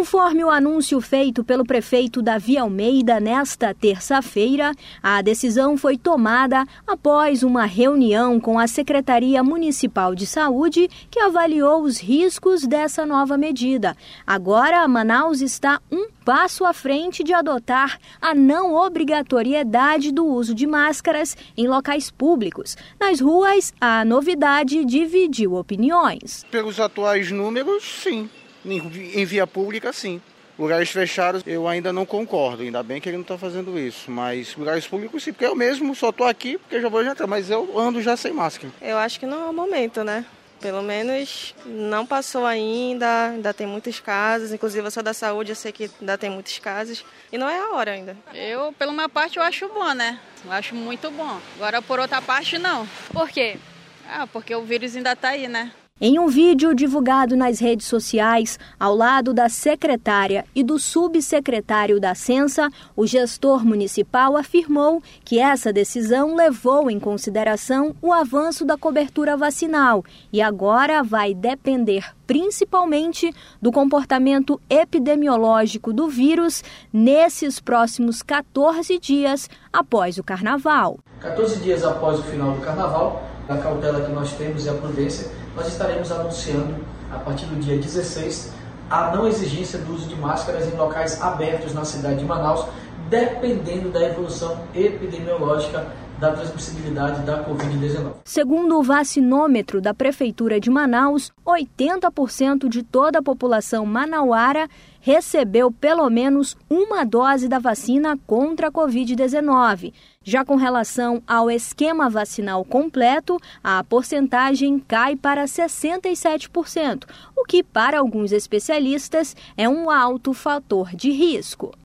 Conforme o anúncio feito pelo prefeito Davi Almeida nesta terça-feira, a decisão foi tomada após uma reunião com a Secretaria Municipal de Saúde, que avaliou os riscos dessa nova medida. Agora, Manaus está um passo à frente de adotar a não obrigatoriedade do uso de máscaras em locais públicos. Nas ruas, a novidade dividiu opiniões. Pelos atuais números, sim. Em via pública, sim. Lugares fechados, eu ainda não concordo. Ainda bem que ele não está fazendo isso. Mas lugares públicos, sim. Porque eu mesmo só estou aqui porque já vou entrar. Mas eu ando já sem máscara. Eu acho que não é o momento, né? Pelo menos não passou ainda tem muitos casos. Inclusive, eu sou da saúde, eu sei que ainda tem muitos casos. E não é a hora ainda. Eu, pela minha parte, eu acho bom, né? Eu acho muito bom. Agora, por outra parte, não. Por quê? Porque o vírus ainda está aí, né? Em um vídeo divulgado nas redes sociais, ao lado da secretária e do subsecretário da Censa, o gestor municipal afirmou que essa decisão levou em consideração o avanço da cobertura vacinal e agora vai depender principalmente do comportamento epidemiológico do vírus nesses próximos 14 dias após o Carnaval. 14 dias após o final do Carnaval, a cautela que nós temos e a prudência, nós estaremos anunciando, a partir do dia 16, a não exigência do uso de máscaras em locais abertos na cidade de Manaus, dependendo da evolução epidemiológica da transmissibilidade da Covid-19. Segundo o vacinômetro da Prefeitura de Manaus, 80% de toda a população manauara recebeu pelo menos uma dose da vacina contra a Covid-19. Já com relação ao esquema vacinal completo, a porcentagem cai para 67%, o que para alguns especialistas é um alto fator de risco.